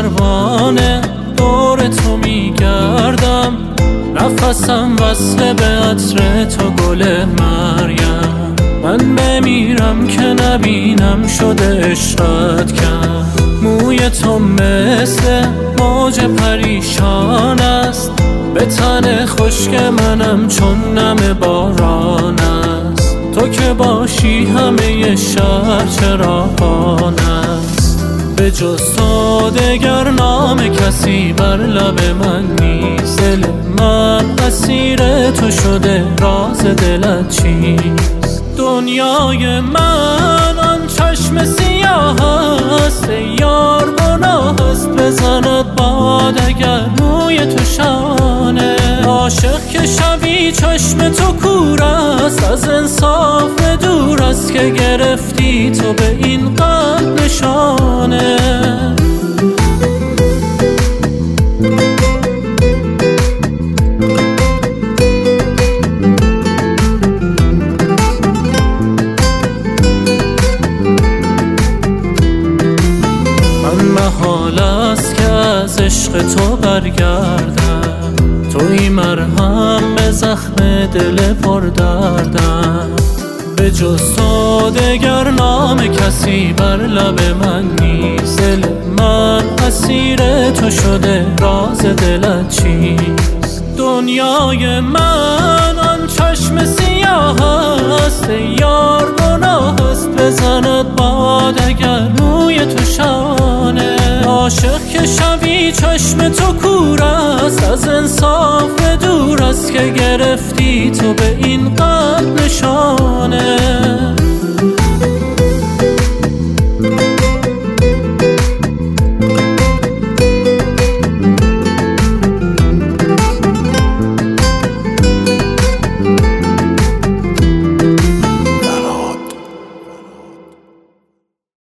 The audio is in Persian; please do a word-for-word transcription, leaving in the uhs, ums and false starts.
پروانه دور تو میگردم، نفسم وصله به عطر تو گل مریم. من بمیرم که نبینم شده عشقت کرد. موی تو مثل موج پریشان است، به تن خشک منم چون نم باران است. تو که باشی همه شهر چراغان است. به جز تو دگر نام کسی بر لب من نیست. دل من اسیر تو شده، راز دلت چیست؟ دنیای من آن چشم سیاه است، یار گناه است بزند باد اگر موی تو شانه. عاشق که شبی چشم تو کور است، از انصاف دور است که گرفتی تو به این قلب نشانه. محال است که از عشق تو برگردم، توی مرهم به زخم دل پردردم. به جز تو دگر نام کسی بر لب من نیست. دل من اسیر تو شده، راز دلت چیست؟ دنیای من آن چشم سیاه است، یار گناه است بزند باد اگر موی تو شانه. عاشق که شبی چشم تو کور است، از انصاف دور است که گرفتی تو به این قلب نشانه.